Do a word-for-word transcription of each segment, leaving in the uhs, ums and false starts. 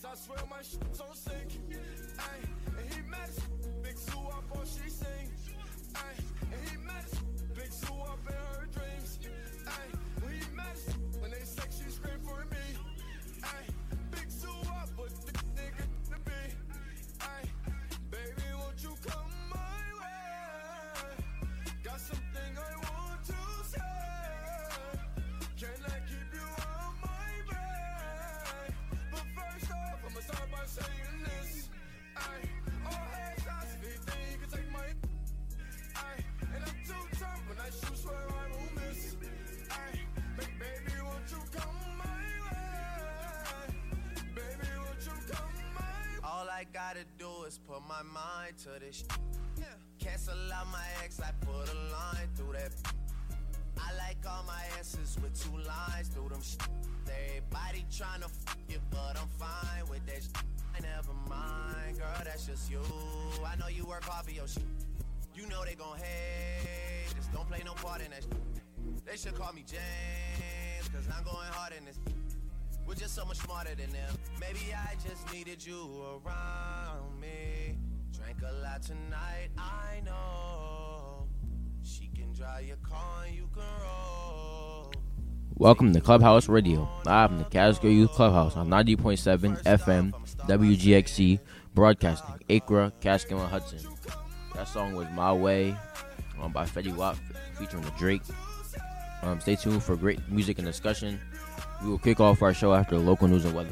I swear my shit's on sync. Ay, and he mad as big Sue up all she sing. Ay, and he mad as big Sue up in her dreams. Ay, when he mad as when they sex she scream for me. Ay, big Sue up but the nigga to be. Ay, baby won't you come my way? Got something I want to say. Can I keep you on my brain? But first off, I'ma start by saying this. Ay, all hands shots, if anything you can take my. Ay, and I'm too tough when I shoot, swear I won't miss. Ay, baby, won't you come my way? Baby, won't you come my way? All I gotta do is put my mind to this. Yeah. Cancel out my ex, I put a line through that. I like all my answers with two lines through them sh- Everybody tryna f you, but I'm fine with that sh- Never mind, girl, that's just you. I know you work hard for your shit. You know they gon' hate. Just don't play no part in that sh- They should call me James, cause I'm going hard in this. We're just so much smarter than them. Maybe I just needed you around me. Drank a lot tonight, I know. She can drive your car and you can roll. Welcome to Clubhouse Radio, live from the Catskill Youth Clubhouse on ninety point seven F M W G X C, broadcasting Acra, Catskill, and Hudson. That song was My Way um, by Fetty Wap featuring the Drake. Um, stay tuned for great music and discussion. We will kick off our show after local news and weather.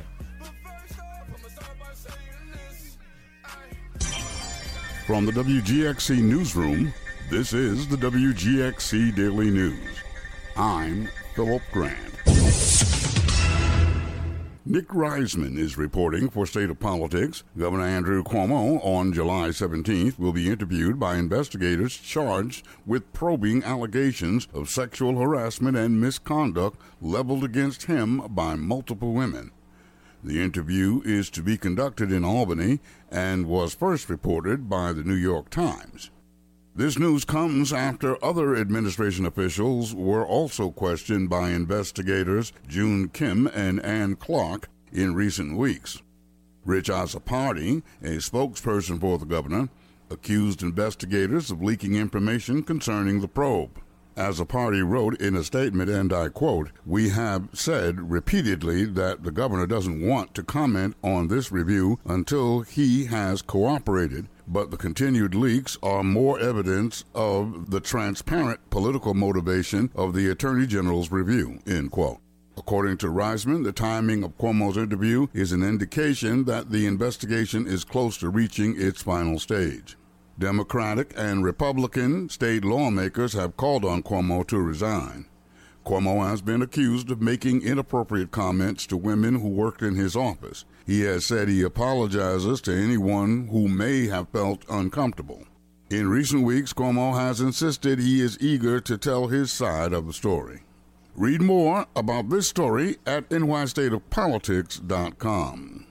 From the W G X C Newsroom, this is the W G X C Daily News. I'm Philip Grant. Nick Reisman is reporting for State of Politics. Governor Andrew Cuomo on July seventeenth will be interviewed by investigators charged with probing allegations of sexual harassment and misconduct leveled against him by multiple women. The interview is to be conducted in Albany and was first reported by the New York Times. This news comes after other administration officials were also questioned by investigators June Kim and Ann Clark in recent weeks. Rich Azzopardi, a spokesperson for the governor, accused investigators of leaking information concerning the probe. Azzopardi wrote in a statement, and I quote, "We have said repeatedly that the governor doesn't want to comment on this review until he has cooperated. But the continued leaks are more evidence of the transparent political motivation of the Attorney General's review," end quote. According to Reisman, the timing of Cuomo's interview is an indication that the investigation is close to reaching its final stage. Democratic and Republican state lawmakers have called on Cuomo to resign. Cuomo has been accused of making inappropriate comments to women who worked in his office. He has said he apologizes to anyone who may have felt uncomfortable. In recent weeks, Cuomo has insisted he is eager to tell his side of the story. Read more about this story at N Y state of politics dot com.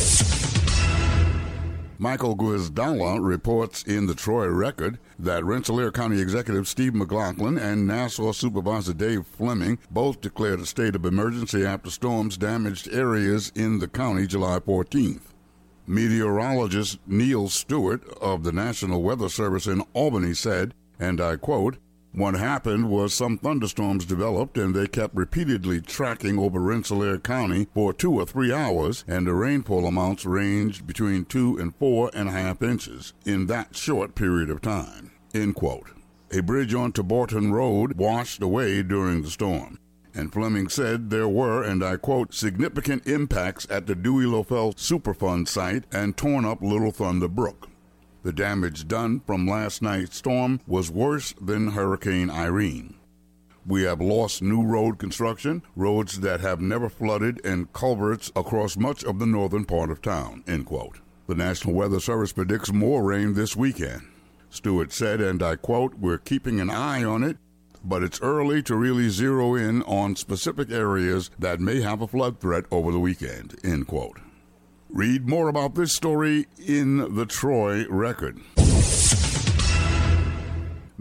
Michael Guizdala reports in the Troy Record that Rensselaer County Executive Steve McLaughlin and Nassau Supervisor Dave Fleming both declared a state of emergency after storms damaged areas in the county July fourteenth. Meteorologist Neil Stewart of the National Weather Service in Albany said, and I quote, "What happened was some thunderstorms developed and they kept repeatedly tracking over Rensselaer County for two or three hours, and the rainfall amounts ranged between two and four and a half inches in that short period of time," end quote. A bridge on Taborton Road washed away during the storm. And Fleming said there were, and I quote, "significant impacts at the Dewey-Lofell Superfund site and torn up Little Thunder Brook. The damage done from last night's storm was worse than Hurricane Irene. We have lost new road construction, roads that have never flooded, and culverts across much of the northern part of town," end quote. The National Weather Service predicts more rain this weekend. Stewart said, and I quote, "We're keeping an eye on it, but it's early to really zero in on specific areas that may have a flood threat over the weekend," end quote. Read more about this story in the Troy Record.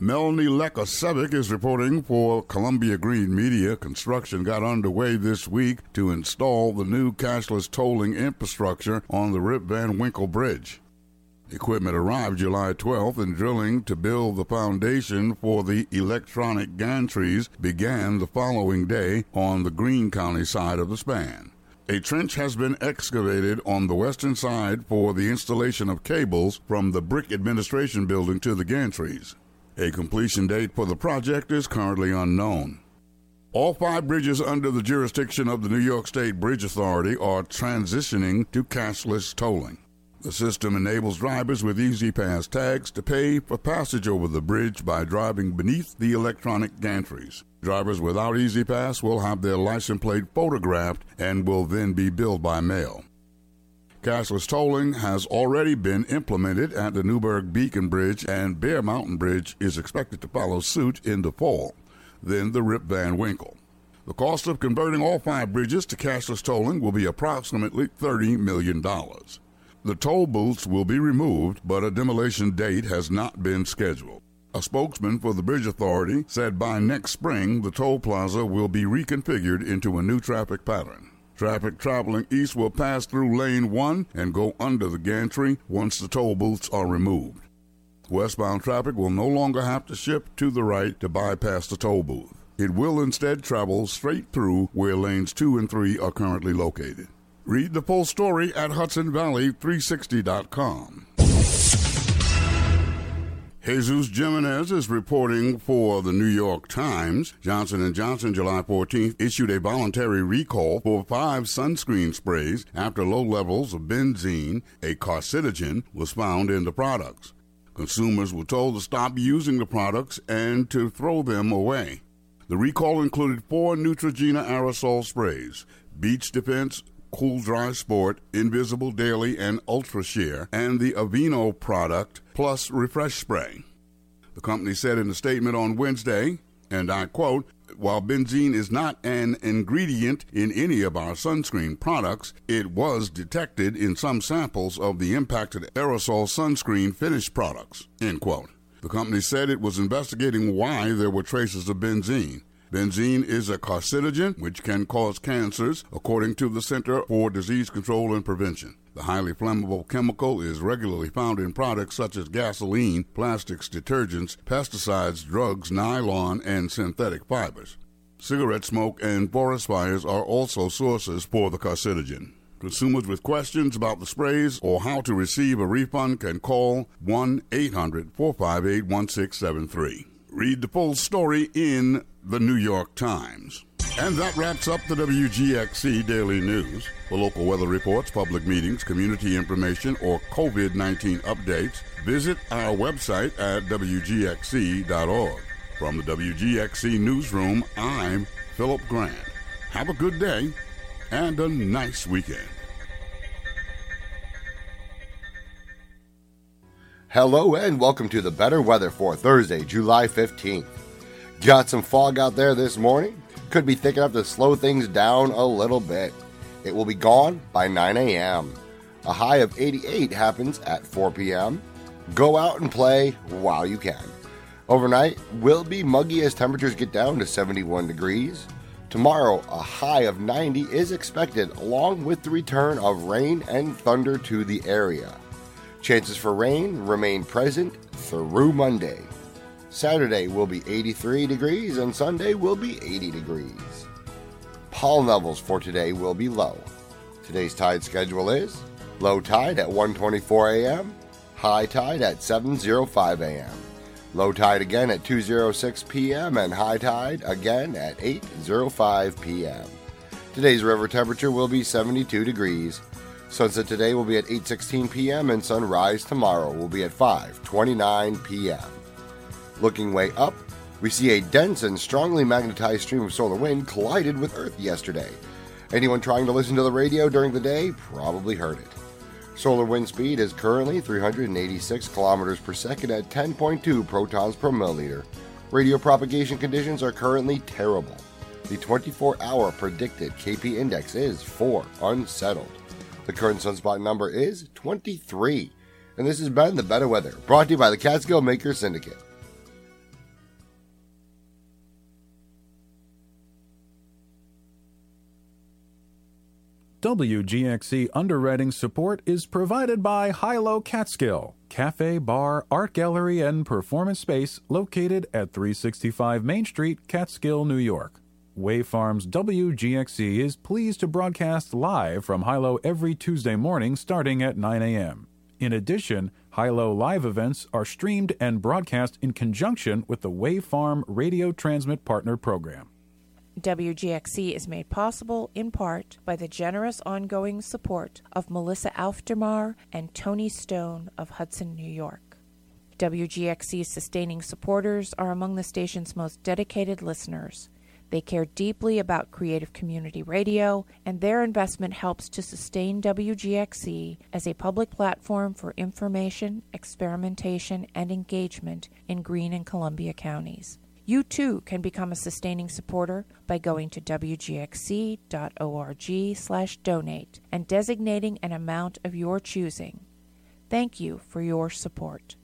Melanie Lekasevic is reporting for Columbia Green Media. Construction got underway this week to install the new cashless tolling infrastructure on the Rip Van Winkle Bridge. Equipment arrived July twelfth, and drilling to build the foundation for the electronic gantries began the following day on the Greene County side of the span. A trench has been excavated on the western side for the installation of cables from the Brick Administration Building to the gantries. A completion date for the project is currently unknown. All five bridges under the jurisdiction of the New York State Bridge Authority are transitioning to cashless tolling. The system enables drivers with E-ZPass tags to pay for passage over the bridge by driving beneath the electronic gantries. Drivers without E-ZPass will have their license plate photographed and will then be billed by mail. Cashless tolling has already been implemented at the Newburgh Beacon Bridge, and Bear Mountain Bridge is expected to follow suit in the fall, then the Rip Van Winkle. The cost of converting all five bridges to cashless tolling will be approximately thirty million dollars. The toll booths will be removed, but a demolition date has not been scheduled. A spokesman for the Bridge Authority said by next spring the toll plaza will be reconfigured into a new traffic pattern. Traffic traveling east will pass through lane one and go under the gantry once the toll booths are removed. Westbound traffic will no longer have to shift to the right to bypass the toll booth. It will instead travel straight through where lanes two and three are currently located. Read the full story at Hudson Valley three sixty dot com. Jesus Jimenez is reporting for the New York Times. Johnson and Johnson, July fourteenth, issued a voluntary recall for five sunscreen sprays after low levels of benzene, a carcinogen, was found in the products. Consumers were told to stop using the products and to throw them away. The recall included four Neutrogena aerosol sprays, Beach Defense, Cool Dry Sport, Invisible Daily, and Ultra Sheer, and the Aveeno product plus Refresh Spray. The company said in a statement on Wednesday, and I quote, "While benzene is not an ingredient in any of our sunscreen products, it was detected in some samples of the impacted aerosol sunscreen finished products," end quote. The company said it was investigating why there were traces of benzene. Benzene is a carcinogen which can cause cancers, according to the Center for Disease Control and Prevention. The highly flammable chemical is regularly found in products such as gasoline, plastics, detergents, pesticides, drugs, nylon, and synthetic fibers. Cigarette smoke and forest fires are also sources for the carcinogen. Consumers with questions about the sprays or how to receive a refund can call one eight hundred, four five eight, one six seven three. Read the full story in the New York Times. And that wraps up the W G X C Daily News. For local weather reports, public meetings, community information, or COVID nineteen updates, visit our website at W G X C dot org. From the W G X C Newsroom, I'm Philip Grant. Have a good day and a nice weekend. Hello and welcome to the better weather for Thursday, July fifteenth. Got some fog out there this morning. Could be thick enough to slow things down a little bit. It will be gone by nine a.m. A high of eighty-eight happens at four p.m. Go out and play while you can. Overnight will be muggy as temperatures get down to seventy-one degrees. Tomorrow, a high of ninety is expected, along with the return of rain and thunder to the area. Chances for rain remain present through Monday. Saturday will be eighty-three degrees and Sunday will be eighty degrees. Pollen levels for today will be low. Today's tide schedule is low tide at one twenty-four a.m., high tide at seven oh five a.m., low tide again at two oh six p.m., and high tide again at eight oh five p.m. Today's river temperature will be seventy-two degrees. Sunset today will be at eight sixteen p.m. and sunrise tomorrow will be at five twenty-nine p.m. Looking way up, we see a dense and strongly magnetized stream of solar wind collided with Earth yesterday. Anyone trying to listen to the radio during the day probably heard it. Solar wind speed is currently three hundred eighty-six kilometers per second at ten point two protons per milliliter. Radio propagation conditions are currently terrible. The twenty-four hour predicted K P index is four, unsettled. The current sunspot number is twenty-three. And this has been The Better Weather, brought to you by the Catskill Maker Syndicate. W G X C underwriting support is provided by Hilo Catskill, cafe, bar, art gallery, and performance space located at three sixty-five Main Street, Catskill, New York. Wave Farms W G X C is pleased to broadcast live from Hilo every Tuesday morning starting at nine a.m. In addition, Hilo live events are streamed and broadcast in conjunction with the Wave Farm Radio Transmit Partner Program. W G X C is made possible in part by the generous ongoing support of Melissa Aufdermar and Tony Stone of Hudson, New York. W G X C's sustaining supporters are among the station's most dedicated listeners. They care deeply about creative community radio, and their investment helps to sustain W G X C as a public platform for information, experimentation, and engagement in Greene and Columbia counties. You too can become a sustaining supporter by going to W G X C dot org slash donate and designating an amount of your choosing. Thank you for your support.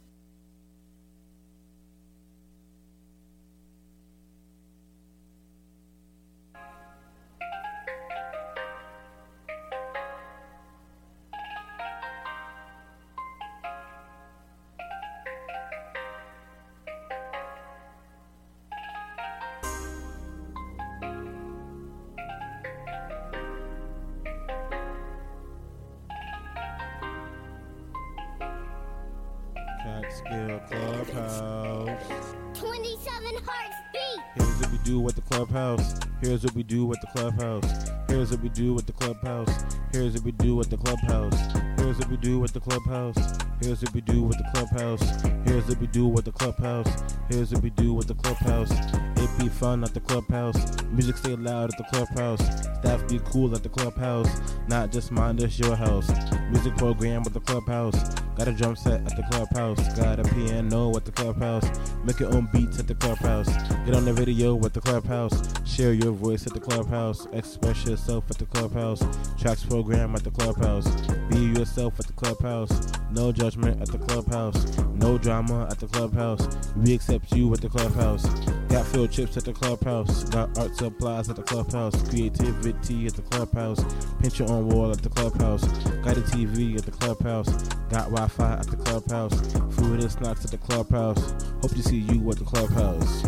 Catskill Clubhouse. twenty-seven hearts beat. Here's what we do with the clubhouse. Here's what we do with the clubhouse. Here's what we do with the clubhouse. Here's what we do with the clubhouse. Here's what we do with the clubhouse. Here's what we do with the clubhouse. Here's what we do with the clubhouse. Here's what we do with the clubhouse. It be fun at the clubhouse. Music stay loud at the clubhouse. Staff be cool at the clubhouse. Not just mind us your house. Music program at the clubhouse. Got a drum set at the clubhouse. Got a piano at the clubhouse. Make your own beats at the clubhouse. Get on the video with the clubhouse. Share your voice at the clubhouse. Express yourself at the clubhouse. Tracks program at the clubhouse. Be yourself at the clubhouse. No judgment at the clubhouse. No drama at the clubhouse. We accept you at the clubhouse. Got field trips at the clubhouse. Got art supplies at the clubhouse. Creativity at the clubhouse. Paint your own wall at the clubhouse. Got a T V at the clubhouse. Got Wi-Fi at the clubhouse. Food and snacks at the clubhouse. Hope to see you at the clubhouse.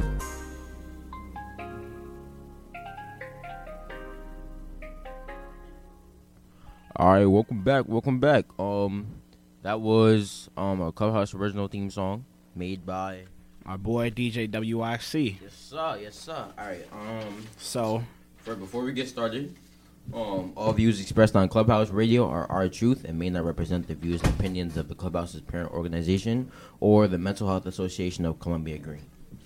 All right, welcome back. Welcome back. Um, that was um a Clubhouse original theme song made by our boy D J W I C. Yes sir, yes sir. All right. Um, so for before we get started, um, all views expressed on Clubhouse Radio are our truth and may not represent the views and opinions of the Clubhouse's parent organization or the Mental Health Association of Columbia Greene.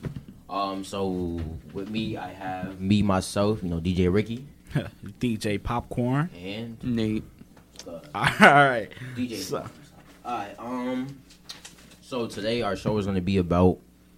Um, so with me, I have me myself, you know, D J Ricky, D J Popcorn, and Nate. Uh, all right, D J. So. All right. Um. So today our show is going to be about.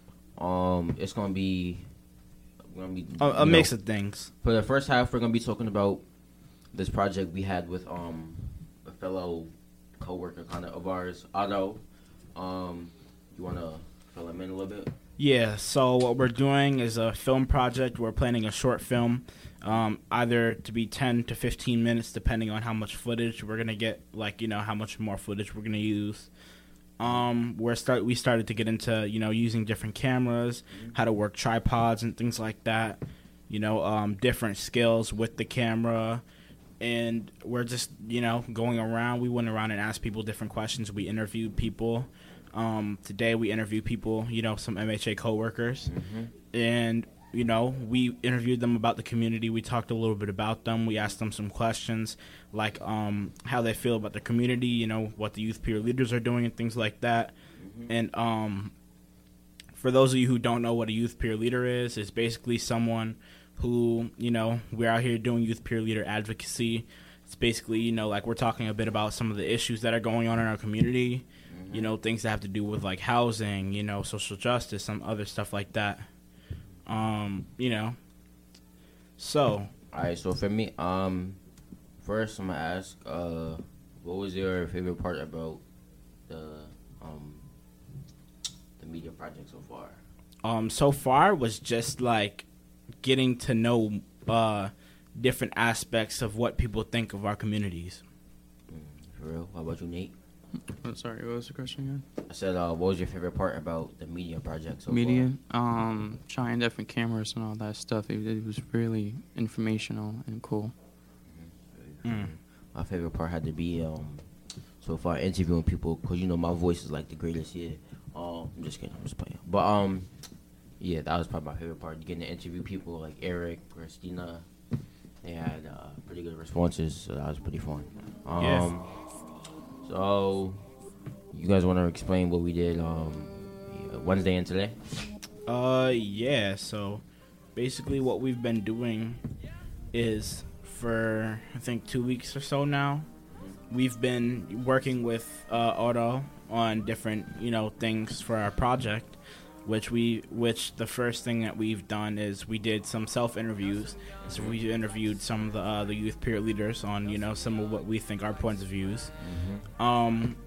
Um. It's going to be. Gonna be a, a mix know, of things. For the first half, we're going to be talking about this project we had with um a fellow coworker kind of of ours, Otto. Um. You want to fill him in a little bit? Yeah. So what we're doing is a film project. We're planning a short film. Um, either to be ten to fifteen minutes, depending on how much footage we're going to get, like, you know, how much more footage we're going to use. Um, we're start, we started to get into, you know, using different cameras, how to work tripods and things like that, you know, um, different skills with the camera. And we're just, you know, going around. We went around and asked people different questions. We interviewed people. Um, today we interviewed people, you know, some M H A coworkers. Mm-hmm. And you know, we interviewed them about the community. We talked a little bit about them. We asked them some questions, like um, how they feel about the community, you know, what the youth peer leaders are doing and things like that. Mm-hmm. And um, for those of you who don't know what a youth peer leader is, it's basically someone who, you know, we're out here doing youth peer leader advocacy. It's basically, you know, like we're talking a bit about some of the issues that are going on in our community, mm-hmm. you know, things that have to do with like housing, you know, social justice, some other stuff like that. Um, you know, so. All right, so for me, um, first I'm gonna ask, uh, what was your favorite part about the, um, the media project so far? Um, so far was just like getting to know, uh, different aspects of what people think of our communities. For real? How about you, Nate? Oh, sorry, what was the question again? I said, uh, what was your favorite part about the media project so Media, um, trying different cameras and all that stuff. It, it was really informational and cool. Mm. My favorite part had to be um, so far interviewing people, because you know my voice is like the greatest here. Um, I'm just kidding, I'm just playing. But um, yeah, that was probably my favorite part, getting to interview people like Eric, Christina. They had uh, pretty good responses, so that was pretty fun. Um, Yeah. So, you guys want to explain what we did um, Wednesday and today? Uh, yeah. So, basically, what we've been doing is for I think two weeks or so now, we've been working with uh, Otto on different you know things for our project. Which we, which the first thing that we've done is we did some self interviews. So we interviewed some of the uh, the youth peer leaders on you know some of what we think our points of views. Mm-hmm. Um,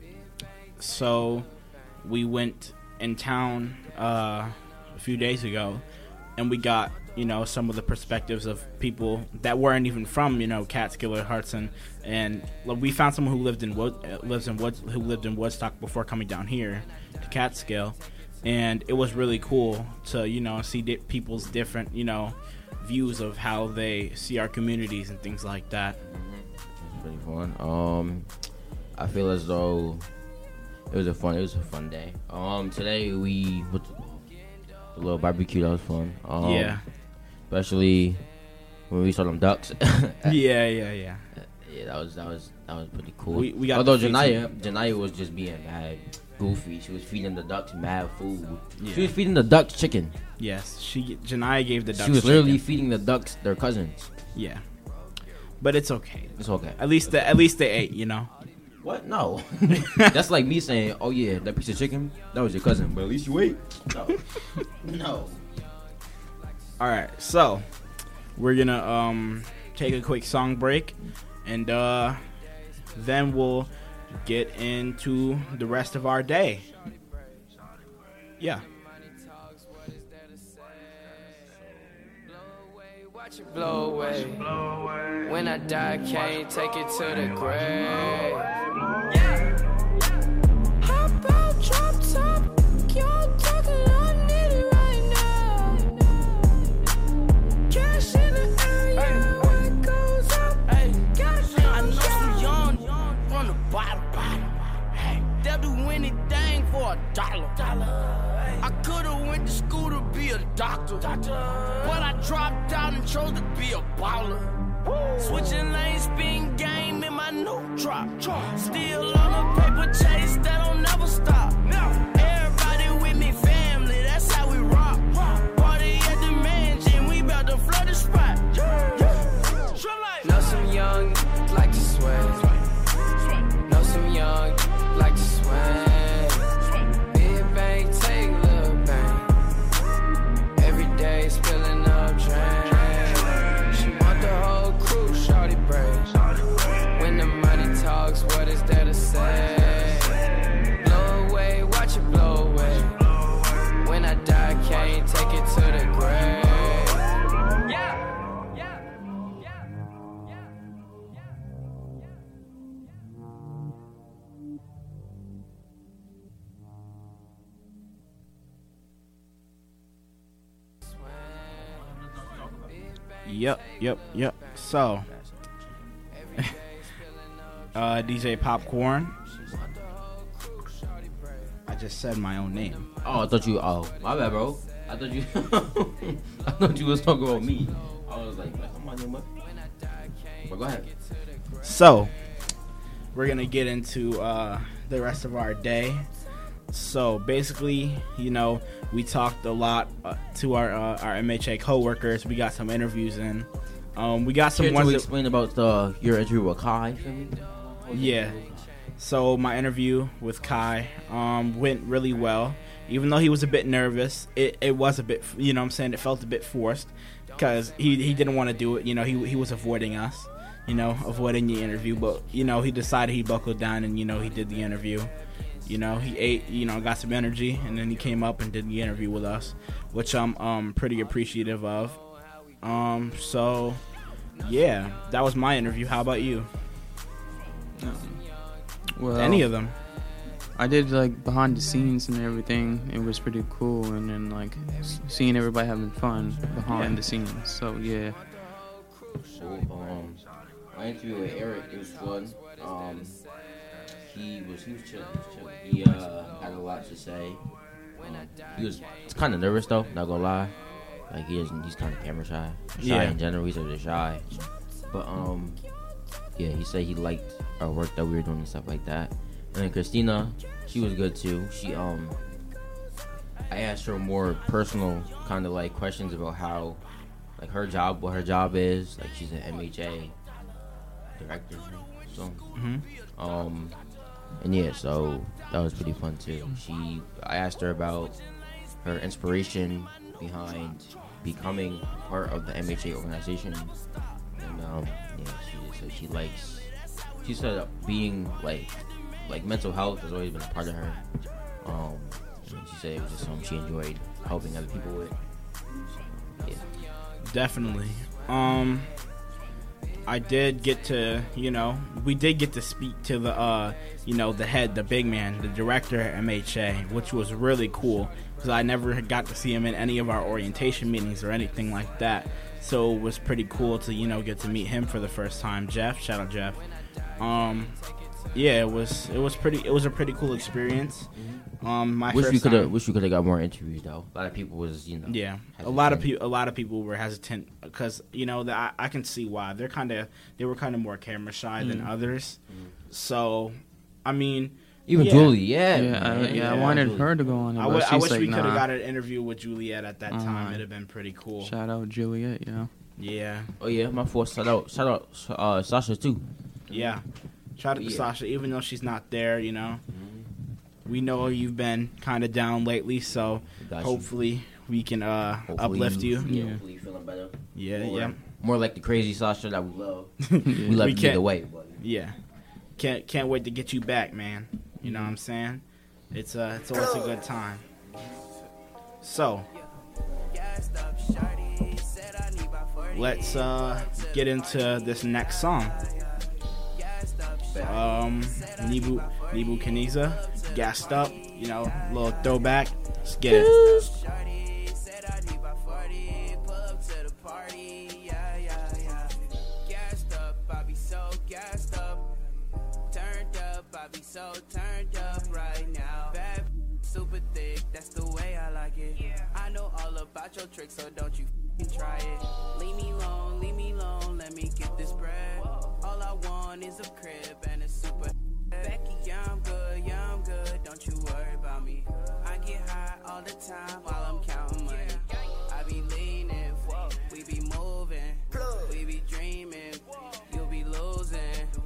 so we went in town uh, a few days ago, and we got you know some of the perspectives of people that weren't even from you know Catskill or Hudson, and like, we found someone who lived in Wood, uh, lives in Wood, who lived in Woodstock before coming down here to Catskill. And it was really cool to, you know, see di- people's different, you know, views of how they see our communities and things like that. It's pretty fun. Um, I feel as though it was a fun, it was a fun day. Um, today we went to a little barbecue. That was fun. Um, yeah. Especially when we saw them ducks. yeah, yeah, yeah. Yeah, that was that was that was pretty cool. We, we got Although Janaya, Janaya was just being mad goofy. She was feeding the ducks mad food. Yeah. She was feeding the ducks chicken. Yes, she Janaya gave the ducks. She was chicken. literally feeding the ducks their cousins. Yeah, but it's okay. It's okay. At least the, at least they ate. You know. What? No. That's like me saying, "Oh yeah, that piece of chicken, that was your cousin, but at least you ate." No. No. All right, so we're gonna um take a quick song break, and uh, then we'll get into the rest of our day. Yeah. Watch it blow away. When I die, can't take it to the grave. How about drop top? Y'all talking, I need it right now. Cash in the area, when it goes up. I know some young from the bottom. They'll do anything for a dollar. I could've went to school to be a doctor, but I dropped out and chose to be a baller. Switching lanes, spin game in my new drop. Still on a paper chase that'll never stop. Everybody with me, family, that's how we rock. Party at the mansion, we bout to flood the spot. Know some young like to sway. Know some young like to sway. Big bang, take little bang. Every day spilling up drain. She want the whole crew, shorty break. When the money talks, what is there to say? Blow away, watch it blow away. When I die, can't take it to the grave. Yep, yep, yep. So, uh, D J Popcorn. I just said my own name. Oh, I thought you. Oh, my bad, bro. I thought you. I thought you was talking about me. I was like, come on, what? But go ahead. So, we're gonna get into uh, the rest of our day. So basically, you know, we talked a lot uh, to our uh, our M H A coworkers. We got some interviews in. Um, we got some Can ones you that, explain about the your interview with Kai for me? Yeah. So my interview with Kai um, went really well. Even though he was a bit nervous, it, it was a bit, you know what I'm saying, it felt a bit forced because he, he didn't want to do it. You know, he he was avoiding us, you know, avoiding the interview. But, you know, he decided he buckled down and, you know, he did the interview. You know, he ate, you know, got some energy, and then he came up and did the interview with us, which I'm um, pretty appreciative of. Um, so Yeah, that was my interview. How about you? Um, well, Any of them? I did like behind the scenes and everything. It was pretty cool, and then like s- seeing everybody having fun behind Yeah. the scenes. So yeah. So, um, my interview with Eric, it was fun. Um, he was he was chilling. He, was chilling. he uh had a lot to say. Um, he was kind of nervous though. Not gonna lie. Like he isn't. He's kind of camera shy. Shy Yeah. in general. He's just shy. But um, yeah, he said he liked our work that we were doing and stuff like that. And then Christina, she was good too. She um, I asked her more personal kind of like questions about how, like her job, what her job is. Like she's an M H A director. So, Mhm. um, and yeah, so that was pretty fun too. She, I asked her about her inspiration behind becoming part of the M H A organization, and um, yeah, she just said she likes. She said being like, like mental health has always been a part of her. Um, and she said it was just something she enjoyed helping other people with. Yeah. Definitely. Um, I did get to, you know, we did get to speak to the, uh, you know, the head, the big man, the director at M H A, which was really cool because I never had got to see him in any of our orientation meetings or anything like that. So it was pretty cool to, you know, get to meet him for the first time. Jeff, shout out Jeff. Um, yeah, it was it was pretty it was a pretty cool experience. Um, my wish first we could have time- wish we could have got more interviews though. A lot of people was you know Yeah, a hesitant. lot of people, a lot of people were hesitant because you know that I, I can see why they're kind of they were kind of more camera shy than Mm. others. So, I mean, Even yeah. Julie, yeah, Yeah, I, man. yeah, I Yeah, wanted Julie. her to go on it, I, but w- I she's wish like, we could have nah. got an interview with Juliet at that time. Uh, It'd have been pretty cool. Shout out Juliet, you know. Yeah, Oh yeah, my fourth shout out shout out uh, Sasha too. yeah. Shout out to Yeah. Sasha, even though she's not there. You know, we know you've been kind of down lately, so Got you. hopefully we can uh, Hopefully uplift you. Yeah, Yeah. hopefully you feeling better. Yeah, More, yeah. More like the crazy Sasha that we love. We We love you can't- either way. But Yeah, can't can't wait to get you back, man. You know what I'm saying? It's uh it's always a good time. So let's uh get into this next song. Um, Nibu Nibu Kaniza, gassed up. You know, little throwback. Let's get it. So turned up right now. Bad, super thick, that's the way I like it. I know all about your tricks, so don't you f***ing try it. Leave me alone, leave me alone, let me get this bread. All I want is a crib and a super Becky, yeah, I'm good, yeah, I'm good, don't you worry about me. I get high all the time while I'm counting money. I be leaning, we be moving, we be dreaming, you'll be losing.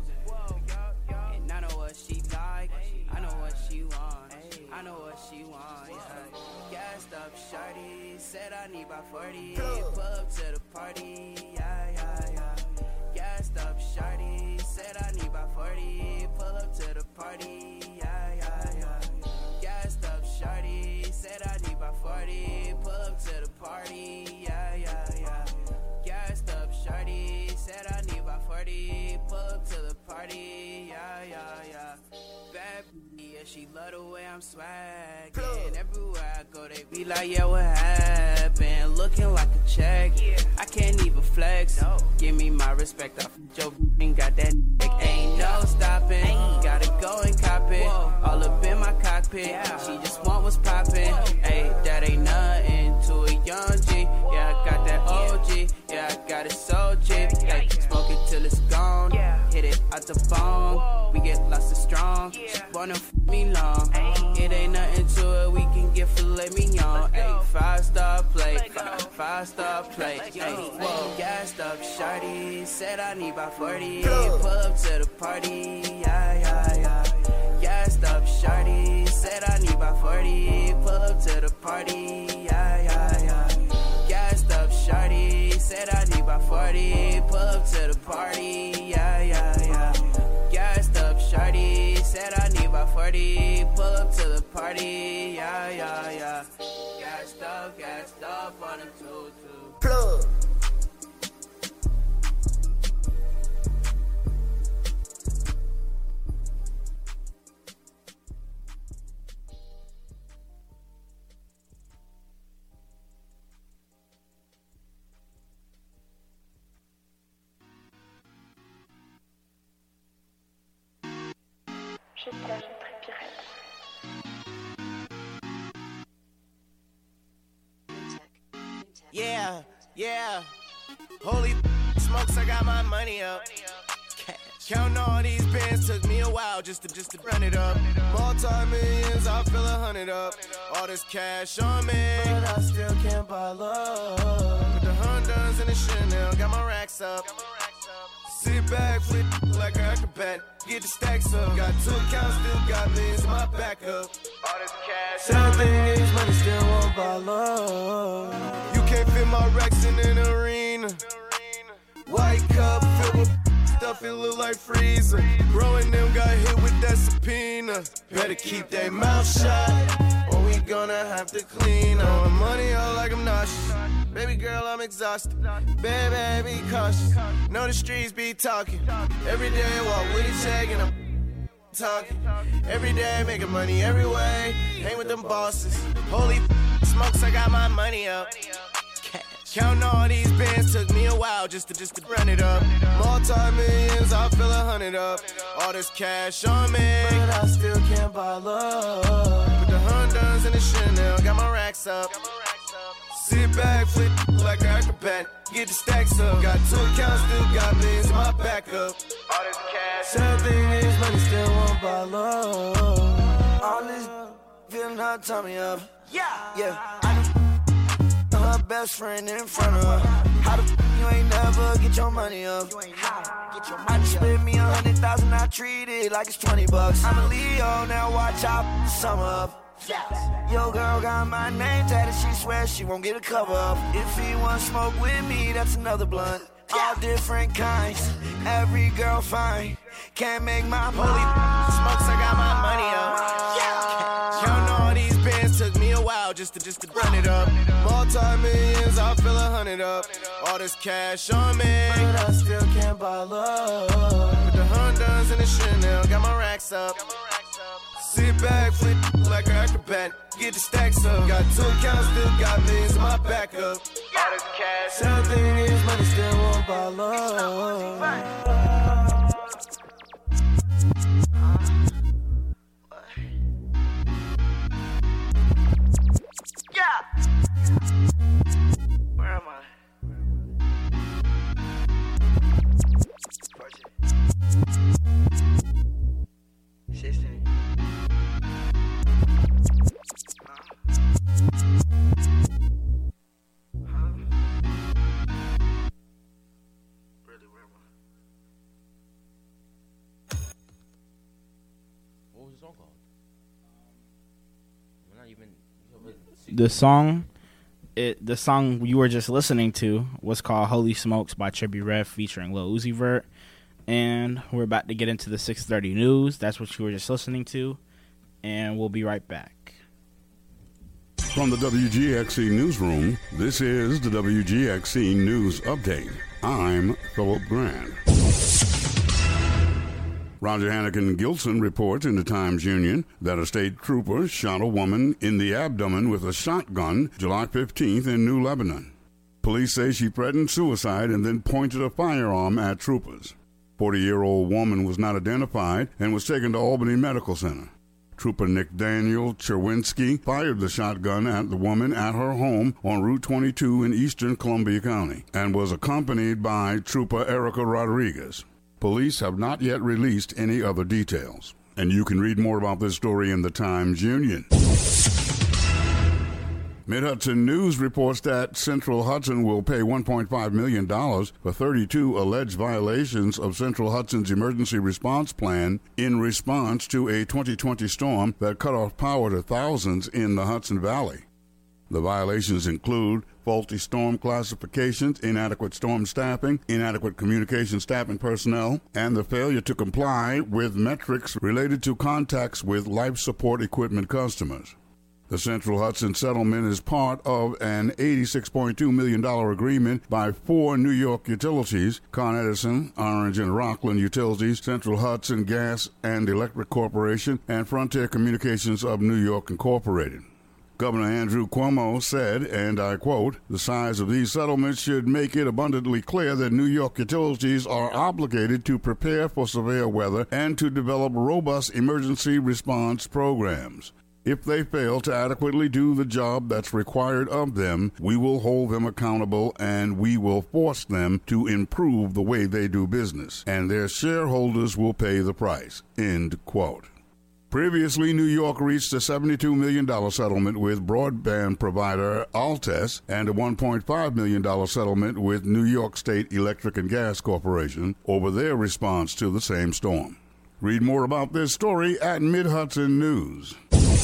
And I know what she like, I know what she want, I know what she want, yeah. Gassed up shorty, said I need about forty, pull up to the party, yeah, yeah, yeah. Gassed up shorty, said I need about forty, pull up to the party, yeah, yeah, yeah. Gassed up shorty, said I need about forty, pull up to the party, yeah, yeah, yeah. Gassed up shorty, said I need about forty, pull up to the party, yeah, yeah, yeah. Bad b- yeah, she love the way I'm swaggin'. Everywhere I go, they be like, yeah, what happened? Looking like a check, I can't even flex. Give me my respect, I f***ed your b- and got that dick. Ain't no stopping, gotta go and cop it. All up in my cockpit, she just want what's poppin'. Hey, that ain't nothing to a young G. Yeah, I got that O G, yeah, I got it so cheap. Hey, smoke it till it's gone, hit it out the bong. We get lots of strong, she wanna f me long. It ain't nothing to it, we can get filet mignon. Hey, five star plate, five, five star plate. Hey, whoa, gassed up shorty, said I need about forty. Pull up to the party, yeah, yeah, yeah. Gassed up shorty, said I need about forty. Pull up to the party, yeah, yeah, yeah. Gassed up shorty, said I need about forty. Pull up to the party, yeah, yeah, yeah. Gassed up shorty, said I need about forty. Pull up to the party, yeah, yeah, yeah. Gassed up, gassed up on a two-two. Plug. Je t'aime, Trépirette. Yeah, yeah. Holy smokes, I got my money up. Counting all these bands took me a while just to just to run it up. Multi-millions, I feel a hundred up. All this cash on me, but I still can't buy love. Put the Hondas in the Chanel, got my racks up. Sit back, flip like an acrobat. Get the stacks up. Got two accounts, still got millions in my backup. All this cash. Seven things, money still won't buy love. You can't fit my racks in an arena. White cup filled with stuff, it look like freezer. Growing them got hit with that subpoena. Better keep their mouth shut, or we gonna have to clean up. Money out like I'm nauseous. Baby girl, I'm exhausted. Baby, be cautious. Know the streets be talking. Every day walk with a check and I'm talking. Every day making money every way. Hang with them bosses. Holy smokes, I got my money up. Counting all these bands took me a while just to just to run it up. Multi-millions, I feel a hundred up. All this cash on me, but I still can't buy love. Put the Hondas in the Chanel, got my racks up. Sit back, flip like an acrobat. Get the stacks up. Got two accounts, still got millions in my backup. All this cash. Sad thing is, money still won't buy love. All this feeling her tummy up. Yeah, yeah. I know her best friend in front of her. How the f you ain't never get your money up? Get your money I just spent me a hundred thousand, I treat it like it's twenty bucks. I'm a Leo, now watch out, sum up. Yo, girl got my name tatted, she swears she won't get a cover up. If he want smoke with me, that's another blunt. All different kinds, every girl fine. Can't make my holy smokes, I got my money up. Counting all these bands took me a while just to just to run it up. Multi-millions, I feel a hundred up. All this cash on me, but I still can't buy love. Put the Hondas in the Chanel, got my racks up. Sit back, flip like an acrobat. Get the stacks up. Got two accounts, still got millions in my backup. All this cash. Sad thing is, money still won't buy love. Yeah. Where am I? sixteen. What was the song called? We're not even. The song, it the song you were just listening to was called "Holy Smokes" by Trippie Redd featuring Lil Uzi Vert, and we're about to get into the six thirty news. That's what you were just listening to, and we'll be right back. From the W G X C newsroom, this is the W G X C News Update. I'm Philip Grant. Roger Hannigan Gilson reports in the Times-Union that a state trooper shot a woman in the abdomen with a shotgun July fifteenth in New Lebanon. Police say she threatened suicide and then pointed a firearm at troopers. forty-year-old woman was not identified and was taken to Albany Medical Center. Trooper Nick Daniel Cherwinski fired the shotgun at the woman at her home on Route twenty-two in eastern Columbia County and was accompanied by Trooper Erica Rodriguez. Police have not yet released any other details. And you can read more about this story in the Times-Union. Mid-Hudson News reports that Central Hudson will pay one point five million dollars for thirty-two alleged violations of Central Hudson's emergency response plan in response to a twenty twenty storm that cut off power to thousands in the Hudson Valley. The violations include faulty storm classifications, inadequate storm staffing, inadequate communication staff and personnel, and the failure to comply with metrics related to contacts with life support equipment customers. The Central Hudson settlement is part of an eighty-six point two million dollars agreement by four New York utilities: Con Edison, Orange and Rockland Utilities, Central Hudson Gas and Electric Corporation, and Frontier Communications of New York Incorporated. Governor Andrew Cuomo said, and I quote, "The size of these settlements should make it abundantly clear that New York utilities are obligated to prepare for severe weather and to develop robust emergency response programs. If they fail to adequately do the job that's required of them, we will hold them accountable and we will force them to improve the way they do business, and their shareholders will pay the price." End quote. Previously, New York reached a seventy-two million dollars settlement with broadband provider Altes and a one point five million dollars settlement with New York State Electric and Gas Corporation over their response to the same storm. Read more about this story at Mid Hudson News.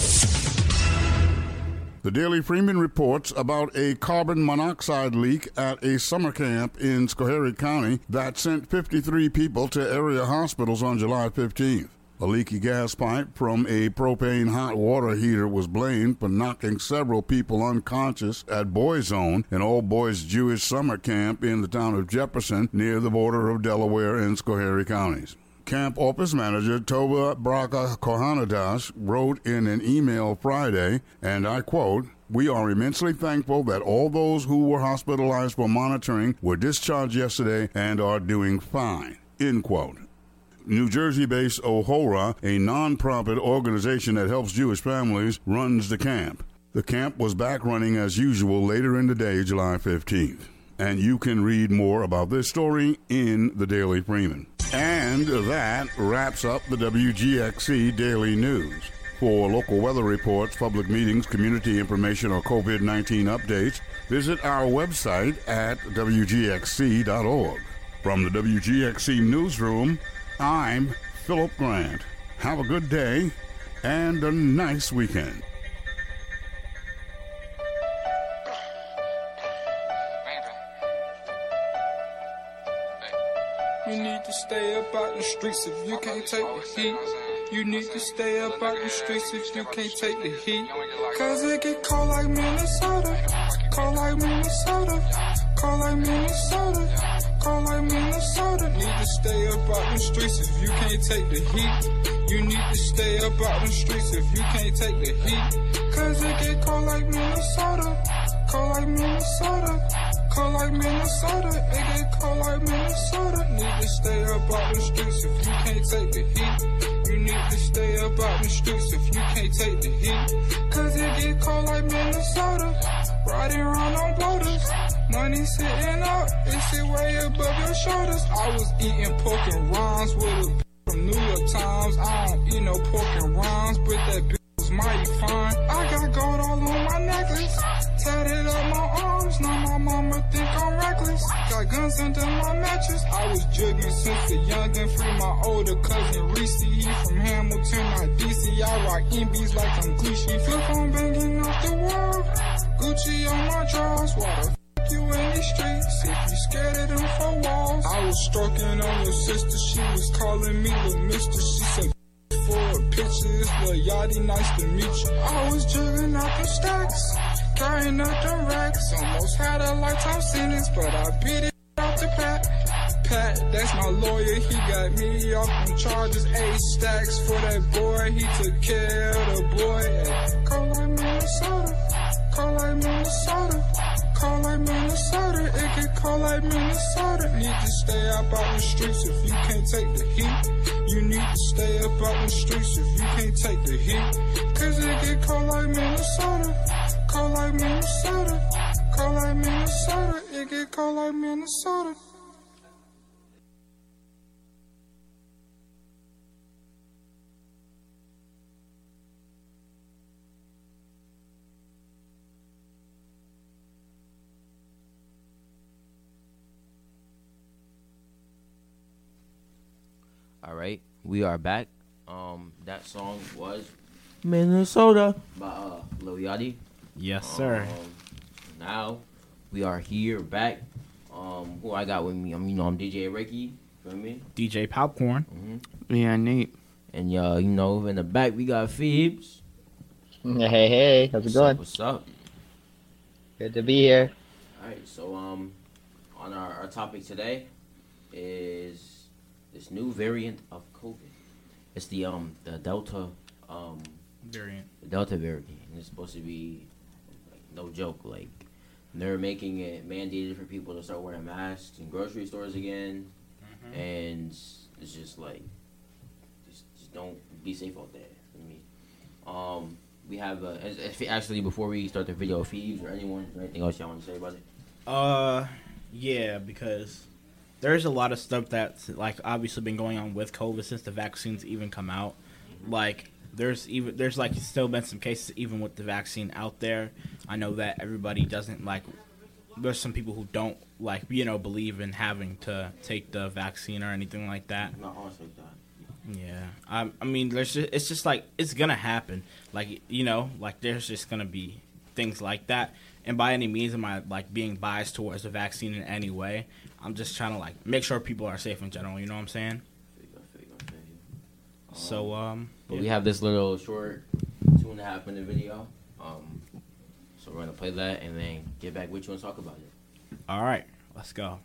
The Daily Freeman reports about a carbon monoxide leak at a summer camp in Schoharie County that sent fifty-three people to area hospitals on July fifteenth. A leaky gas pipe from a propane hot water heater was blamed for knocking several people unconscious at Boyzone, an all-boys Jewish summer camp in the town of Jefferson near the border of Delaware and Schoharie counties. Camp office manager Tova Braga Kohanadas wrote in an email Friday, and I quote, "We are immensely thankful that all those who were hospitalized for monitoring were discharged yesterday and are doing fine." End quote. New Jersey-based Ohora, a non-profit organization that helps Jewish families, runs the camp. The camp was back running as usual later in the day, July fifteenth. And you can read more about this story in the Daily Freeman. And that wraps up the W G X C Daily News. For local weather reports, public meetings, community information, or COVID nineteen updates, visit our website at W G X C dot org. From the W G X C Newsroom, I'm Philip Grant. Have a good day and a nice weekend. You need to stay up out the streets if you can't take the heat. You need to stay up out the streets if you can't take the heat. Cause it get cold like Minnesota. Cold like Minnesota. Cold like Minnesota. Cold like Minnesota. Need to stay up out the streets if you can't take the heat. You need to stay up out the streets if you can't take the heat. Cause it get cold like Minnesota. Cold like Minnesota. Cold like Minnesota. It get cold like Minnesota. Need to stay up out the streets if you can't take the heat. You need to stay up out the streets if you can't take the heat. Cause it get cold like Minnesota. Riding around on bloaters. Money sitting up, it sit way above your shoulders. I was eating pork and rinds with a from New York Times. I don't eat no pork and rinds, but that bitch was mighty fine. I got gold all on my necklace, tatted up my arms. Now my mama think I'm reckless. Got guns under my mattress. I was jugging since a youngin'. Free my older cousin Reese. He from Hamilton, not D C. I rock M Bs like I'm Gucci. Flip on banging off the wall. Gucci on my drawers. Why the you in the streets if you scared of them four walls. I was stroking on your sister, she was calling me little mister. She said for pictures, little yachty, nice to meet you. I was jugging out the stacks, carrying up the racks. Almost had a lifetime sentence, but I beat it out the Pat. Pat, that's my lawyer, he got me off them charges. Eight stacks for that boy, he took care of the boy. Hey, cold like Minnesota, cold like Minnesota. Cold like Minnesota, it get cold like Minnesota. Need to stay up out the streets if you can't take the heat. You need to stay up out the streets if you can't take the heat. Cause it get cold like Minnesota. Cold like Minnesota. Cold like Minnesota, it get cold like Minnesota. All right, we are back. Um, that song was Minnesota by uh, Lil Yachty. Yes, sir. Um, now we are here back. Um, who I got with me? I'm, you know, I'm D J Ricky. Feel me? D J Popcorn. Mm-hmm. Yeah, Nate. And uh, you know, in the back we got Phoebes. Hey, hey, how's it What's going? Up, what's up? Good to be here. All right, so um, on our, our topic today is this new variant of COVID. It's the um the Delta um variant. The Delta variant. And it's supposed to be no joke. Like, they're making it mandated for people to start wearing masks in grocery stores again, mm-hmm. and it's just like, just, just don't be safe out there. I mean, um, we have uh, actually before we start the video, Phoebes or anyone or anything else y'all want to say about it? Uh, yeah, because there's a lot of stuff that's like obviously been going on with COVID since the vaccines even come out. Like, there's even there's like still been some cases even with the vaccine out there. I know that everybody doesn't like. There's some people who don't like you know believe in having to take the vaccine or anything like that. Not honestly that. Yeah, I, I mean, there's just, it's just like it's gonna happen. Like you know, like there's just gonna be things like that. And by any means am I like being biased towards the vaccine in any way. I'm just trying to like make sure people are safe in general. You know what I'm saying? So um, but yeah. we have this little short two and a half minute video. Um, so we're gonna play that and then get back with you and talk about it. All right, let's go.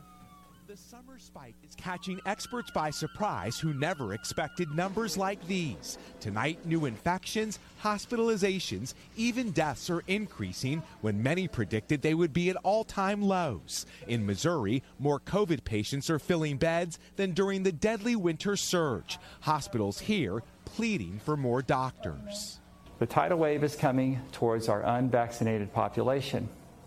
The summer spike is catching experts by surprise who never expected numbers like these. Tonight, new infections, hospitalizations, even deaths are increasing when many predicted they would be at all-time lows. In Missouri, more COVID patients are filling beds than during the deadly winter surge. Hospitals here pleading for more doctors. The tidal wave is coming towards our unvaccinated population.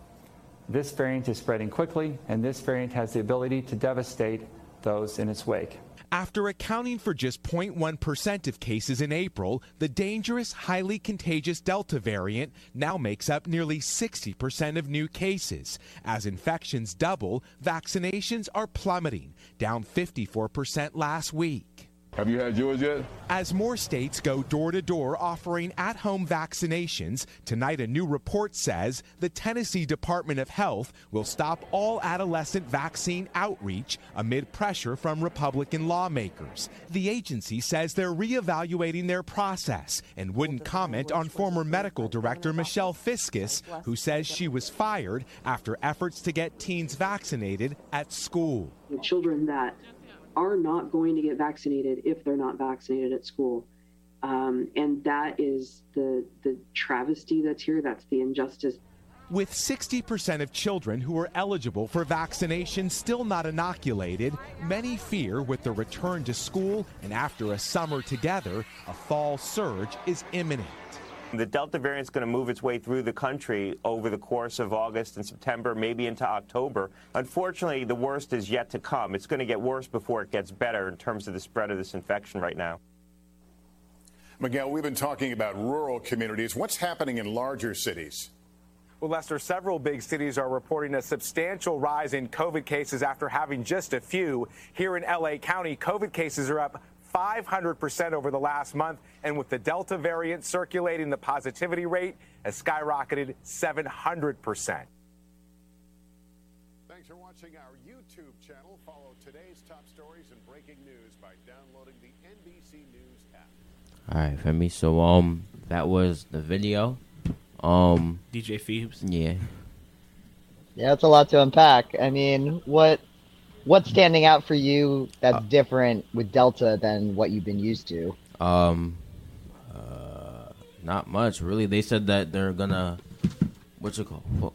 This variant is spreading quickly, and this variant has the ability to devastate those in its wake. After accounting for just zero point one percent of cases in April, the dangerous, highly contagious Delta variant now makes up nearly sixty percent of new cases. As infections double, vaccinations are plummeting, down fifty-four percent last week. Have you had yours yet? As more states go door-to-door offering at-home vaccinations, tonight a new report says the Tennessee Department of Health will stop all adolescent vaccine outreach amid pressure from Republican lawmakers. The agency says they're reevaluating their process and wouldn't comment on former medical director Michelle Fiskus, who says she was fired after efforts to get teens vaccinated at school. The children that are not going to get vaccinated if they're not vaccinated at school. Um, and that is the the travesty that's here. That's the injustice. With sixty percent of children who are eligible for vaccination still not inoculated, many fear with the return to school and after a summer together, a fall surge is imminent. The Delta variant is going to move its way through the country over the course of August and September, maybe into October. Unfortunately, the worst is yet to come. It's going to get worse before it gets better in terms of the spread of this infection right now. Miguel, we've been talking about rural communities. What's happening in larger cities? Well, Lester, several big cities are reporting a substantial rise in COVID cases after having just a few. Here in L A County, COVID cases are up five hundred percent over the last month, and with the Delta variant circulating, the positivity rate has skyrocketed seven hundred percent. Thanks for watching our YouTube channel. Follow today's top stories and breaking news by downloading the N B C News app. All right, Femi. So um, that was the video. Um, D J Phoebes. Yeah. Yeah, it's a lot to unpack. I mean, what what's standing out for you that's uh, different with Delta than what you've been used to? Um, uh, not much really. They said that they're gonna what's it called? Oh,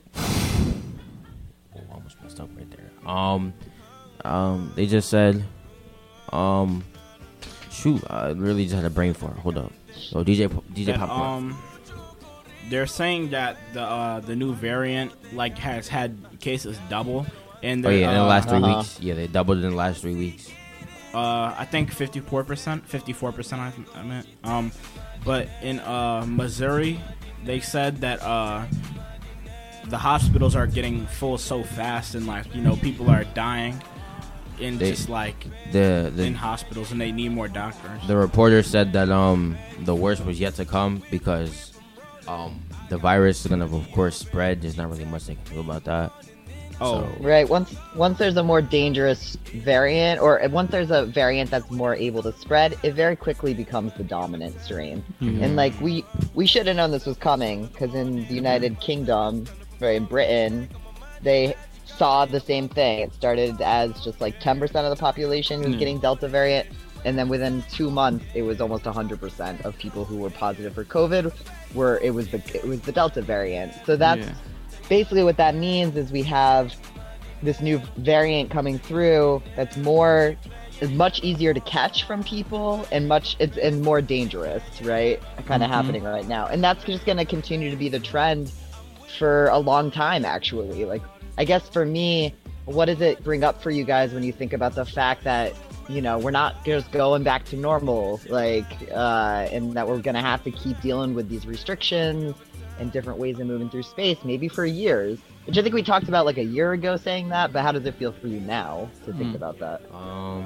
almost messed up right there. Um, um, they just said, um, shoot, I really just had a brain fart. Hold up. So D J D J that, Popcorn. Um, they're saying that the uh, the new variant like has had cases double. And oh yeah, in the last three uh-huh. weeks. Yeah, they doubled in the last three weeks. Uh, I think fifty-four percent, fifty-four percent. I, I meant. Um, but in uh Missouri, they said that uh the hospitals are getting full so fast, and like you know people are dying in they, just like the, the in hospitals, and they need more doctors. The reporter said that um the worst was yet to come because um the virus is gonna of course spread. There's not really much they can do about that. Oh, so. Right. Once once there's a more dangerous variant, or once there's a variant that's more able to spread, it very quickly becomes the dominant strain. Mm-hmm. And like we we should have known this was coming, because in the United Kingdom, right, in Britain, they saw the same thing. It started as just like ten percent of the population was mm. getting Delta variant. and then within two months, it was almost one hundred percent of people who were positive for COVID were it was the it was the Delta variant. So that's Yeah. basically what that means is we have this new variant coming through that's more is much easier to catch from people and much it's and more dangerous, right? Kind of Mhm. happening right now, and that's just going to continue to be the trend for a long time. Actually, like I guess for me, what does it bring up for you guys when you think about the fact that you know we're not just going back to normal, like, uh, and that we're going to have to keep dealing with these restrictions and different ways of moving through space, maybe for years. Which I think we talked about like a year ago saying that, but how does it feel for you now to think Hmm. about that? Um,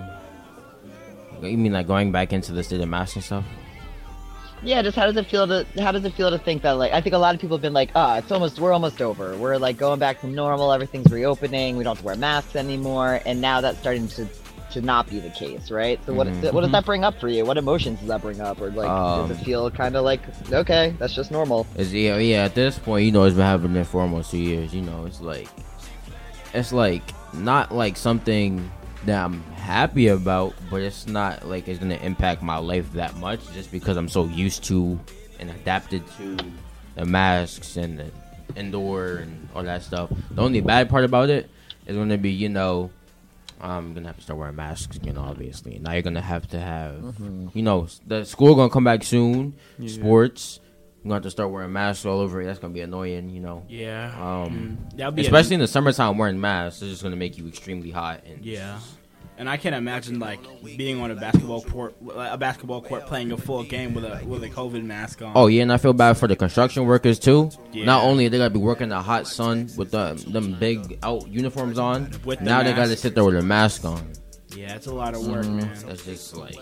you mean like going back into the state of mask and stuff? Yeah, just how does it feel to how does it feel to think that like I think a lot of people have been like, ah, it's almost we're almost over. We're like going back to normal, everything's reopening, we don't have to wear masks anymore, and now that's starting to to not be the case, right? So what Mhm. what does that bring up for you? What emotions does that bring up? Or like Um, does it feel kind of like okay, that's just normal? It's, yeah, yeah. At this point, you know, it's been happening for almost two years. You know, it's like, it's like not like something that I'm happy about, but it's not like it's gonna impact my life that much, just because I'm so used to and adapted to the masks and the indoor and all that stuff. The only bad part about it is gonna be, you know, I'm gonna have to start wearing masks, you know, obviously. Now you're gonna have to have, Mhm. you know, the school gonna come back soon. Yeah. Sports, I'm gonna have to start wearing masks all over it. That's gonna be annoying, you know. Yeah. Um, Mm. That'll be especially a- in the summertime, wearing masks is just gonna make you extremely hot. And Yeah. And I can't imagine like being on a basketball court, a basketball court, playing a full game with a with a COVID mask on. Oh yeah, and I feel bad for the construction workers too. Yeah. Not only they gotta be working in the hot sun with the, them big out uniforms on, With the now they gotta mask. sit there with a mask on. Yeah, it's a lot of work, Mhm. man. That's just like.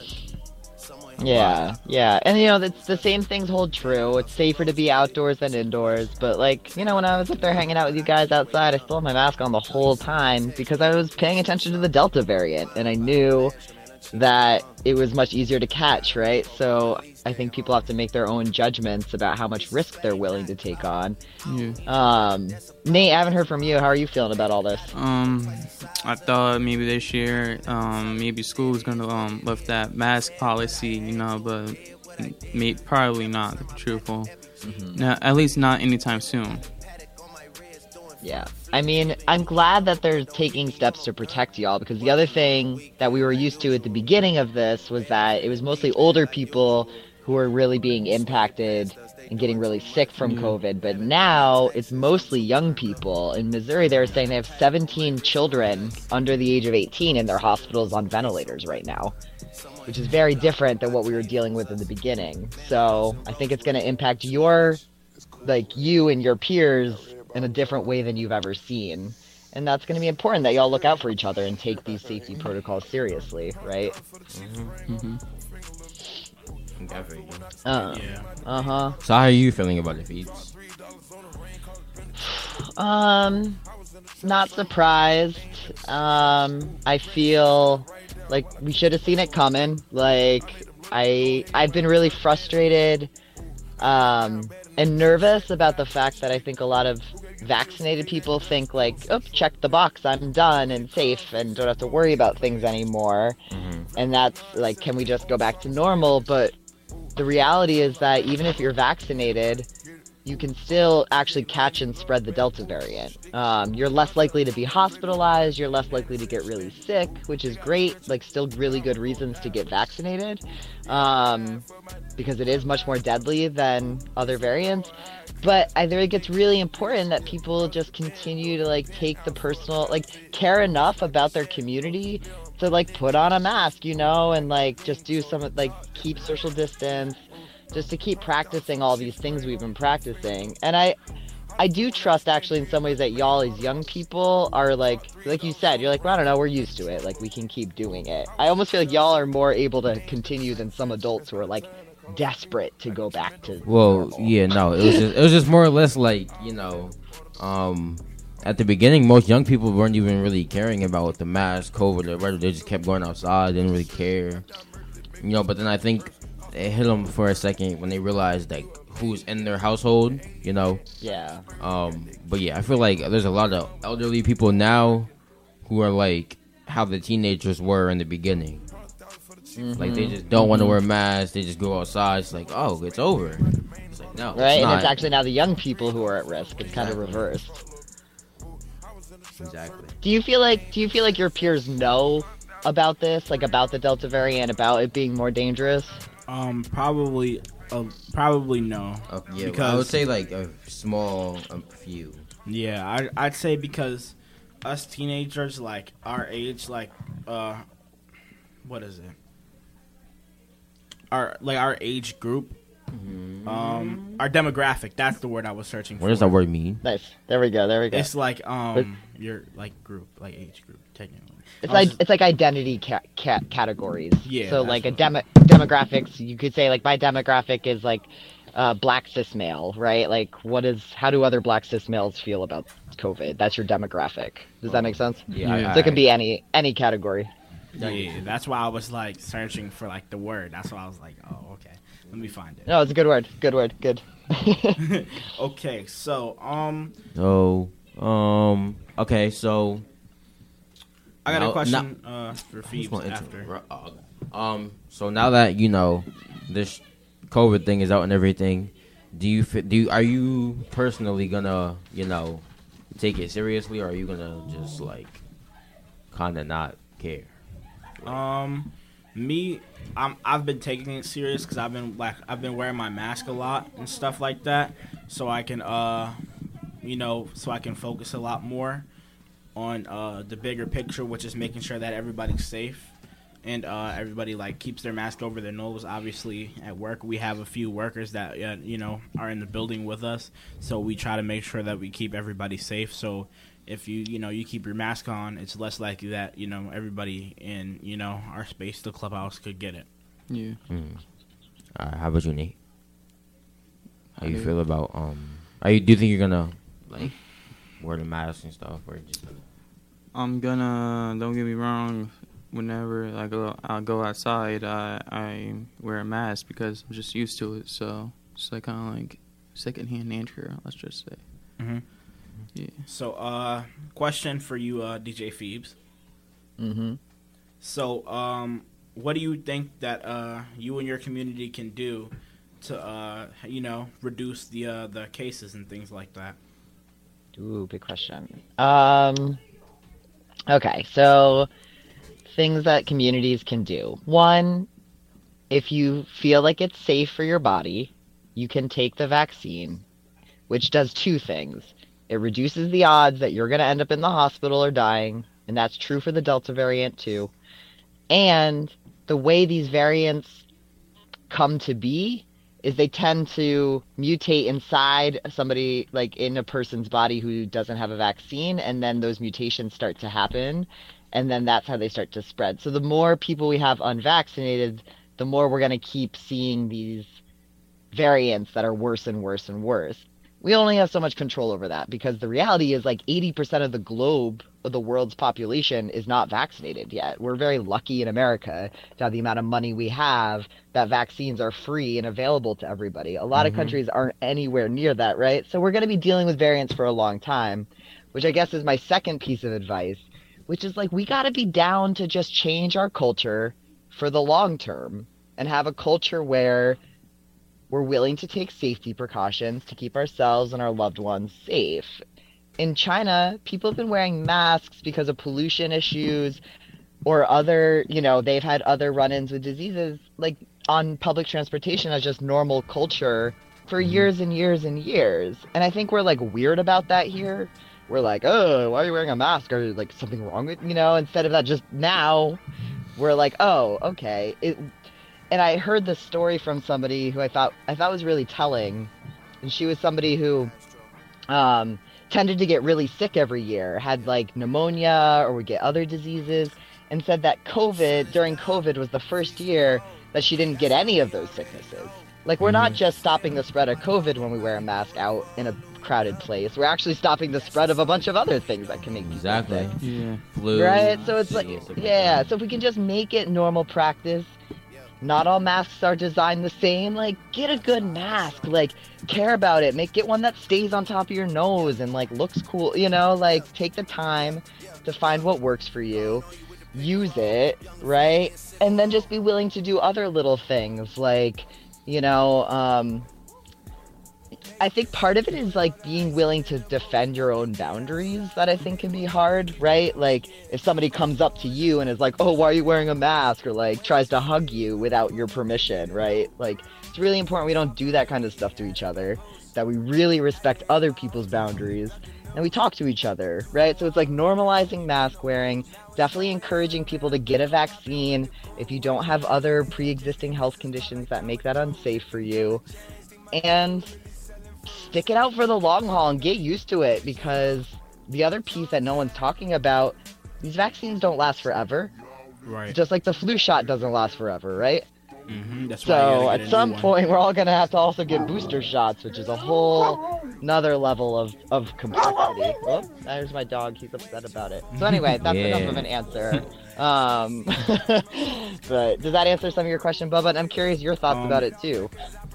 Yeah, yeah, and you know, it's the same things hold true. It's safer to be outdoors than indoors, but like, you know, when I was up there hanging out with you guys outside, I still had my mask on the whole time because I was paying attention to the Delta variant, and I knew that it was much easier to catch, right? So I think people have to make their own judgments about how much risk they're willing to take on. Yeah. Um, Nate, I haven't heard from you. How are you feeling about all this? Um, I thought maybe this year, um, maybe school was gonna um lift that mask policy, you know, but may, probably not. To be truthful, Mhm. no, at least not anytime soon. Yeah. I mean, I'm glad that they're taking steps to protect y'all, because the other thing that we were used to at the beginning of this was that it was mostly older people who were really being impacted and getting really sick from COVID. But now it's mostly young people. In Missouri, they were saying they have seventeen children under the age of eighteen in their hospitals on ventilators right now, which is very different than what we were dealing with in the beginning. So I think it's going to impact your, like you and your peers in a different way than you've ever seen. And that's going to be important that y'all look out for each other and take these safety protocols seriously, right? Mm-hmm. Uh, uh-huh. So how are you feeling about the feeds? Um, not surprised. Um, I feel like we should have seen it coming. Like, I, I've been really frustrated um, and nervous about the fact that I think a lot of vaccinated people think like, oh, check the box, I'm done and safe and don't have to worry about things anymore. Mm-hmm. And that's like, can we just go back to normal? But the reality is that even if you're vaccinated, you can still actually catch and spread the Delta variant. Um, you're less likely to be hospitalized, you're less likely to get really sick, which is great, like still really good reasons to get vaccinated, um, because it is much more deadly than other variants. But I think it's really important that people just continue to like take the personal, like care enough about their community to like put on a mask, you know, and like just do some, like keep social distance, just to keep practicing all these things we've been practicing. And I I do trust actually in some ways that y'all as young people are like, like you said, you're like, well, I don't know, we're used to it. Like we can keep doing it. I almost feel like y'all are more able to continue than some adults who are like desperate to go back to Well, normal. yeah, no, it was just, it was just more or less like, you know, um, at the beginning, most young people weren't even really caring about the mask, COVID, or whatever. They just kept going outside, didn't really care, you know. But then I think it hit them for a second when they realized like who's in their household, you know. Yeah. Um, but yeah, I feel like there's a lot of elderly people now who are like how the teenagers were in the beginning. Like they just don't want to wear masks. They just go outside. It's like, oh, it's over. It's like no, Right, it's and not. it's actually now the young people who are at risk. It's kind of reversed. Exactly. Do you feel like do you feel like your peers know about this, like about the Delta variant, about it being more dangerous? Um, probably, uh, probably no. Uh, yeah, because I would say like a small a few. Yeah, I, I'd say because us teenagers, like our age, like uh, what is it? Our like our age group, um, our demographic. That's the word I was searching for. What does that word mean? Nice. There we go. There we go. It's like um, your like group, like age group, technically. It's I was like it's like identity ca- ca- categories. Yeah, So that's like a what- demo demographics, you could say like my demographic is like uh, black cis male, right? Like what is how do other black cis males feel about COVID? That's your demographic. Does that make sense? Yeah, I- So it can be any any category. Yeah, that's why I was like searching for like the word. That's why I was like, oh, okay, let me find it. No, it's a good word. Good word. Good. Okay, so um, So, um, okay, so I got now- a question now- uh for Who's Phoebes gonna after. intro- uh, Um, so now that you know this COVID thing is out and everything, do you fi- do you, are you personally gonna you know take it seriously, or are you gonna just like kind of not care? Um, me, I'm I've been taking it serious because I've been like I've been wearing my mask a lot and stuff like that, so I can uh, you know, so I can focus a lot more on uh the bigger picture, which is making sure that everybody's safe and uh everybody like keeps their mask over their nose. Obviously, at work we have a few workers that uh, you know are in the building with us, so we try to make sure that we keep everybody safe. So if you you know you keep your mask on, it's less likely that you know everybody in you know our space, the clubhouse, could get it. Yeah. Mm. All right, how about you, Nate? How you I- feel about um? Are you do you think you're gonna like wear the mask and stuff, or just I'm gonna. Don't get me wrong. Whenever I go, I go outside. I I wear a mask because I'm just used to it. So it's like kind of like secondhand nature. Let's just say. Mm-hmm. Yeah. So, uh, question for you, uh, D J Phoebes. Mm-hmm. So, um, what do you think that uh, you and your community can do to, uh, you know, reduce the uh, the cases and things like that? Ooh, big question. Um, okay, so things that communities can do. One, if you feel like it's safe for your body, you can take the vaccine, which does two things. It reduces the odds that you're going to end up in the hospital or dying, and that's true for the Delta variant too. And the way these variants come to be is they tend to mutate inside somebody, like in a person's body who doesn't have a vaccine, and then those mutations start to happen, and then that's how they start to spread. So the more people we have unvaccinated, the more we're going to keep seeing these variants that are worse and worse and worse. We only have so much control over that because the reality is like eighty percent of the globe, of the world's population, is not vaccinated yet. We're very lucky in America to have the amount of money we have that vaccines are free and available to everybody. A lot of Mhm. countries aren't anywhere near that, right? So we're going to be dealing with variants for a long time, which I guess is my second piece of advice, which is like we got to be down to just change our culture for the long term and have a culture where we're willing to take safety precautions to keep ourselves and our loved ones safe. In China, people have been wearing masks because of pollution issues or other, you know, they've had other run-ins with diseases like on public transportation as just normal culture for years and years and years. And I think we're like weird about that here. We're like, oh, why are you wearing a mask? Are like something wrong with, you know, instead of that just now we're like, oh, okay. It, and I heard this story from somebody who I thought I thought was really telling, and she was somebody who um, tended to get really sick every year, had like pneumonia or would get other diseases, and said that COVID during COVID was the first year that she didn't get any of those sicknesses. Like we're not just stopping the spread of COVID when we wear a mask out in a crowded place. We're actually stopping the spread of a bunch of other things that can make people exactly sick. Yeah. flu? Right? So it's like, yeah, so if we can just make it normal practice, not all masks are designed the same. Like, get a good mask. Like, care about it. Make get one that stays on top of your nose and like looks cool. You know, like take the time to find what works for you. use it, right? And then just be willing to do other little things like, you know, um, I think part of it is like being willing to defend your own boundaries that I think can be hard, right? Like if somebody comes up to you and is like, oh, why are you wearing a mask? Or like tries to hug you without your permission, right? Like it's really important we don't do that kind of stuff to each other, that we really respect other people's boundaries and we talk to each other, right? So it's like normalizing mask wearing, definitely encouraging people to get a vaccine if you don't have other pre-existing health conditions that make that unsafe for you. And stick it out for the long haul and get used to it, because the other piece that no one's talking about, these vaccines don't last forever. Right. Just like the flu shot doesn't last forever, right? Mm-hmm. That's why you So gotta get at a some new one. point, we're all going to have to also get booster shots, which is a whole another level of, of complexity. Whoop, there's my dog. He's upset about it. So anyway, that's Yeah. enough of an answer. Um, but does that answer some of your question, Bubba? And I'm curious your thoughts Um, about it, too.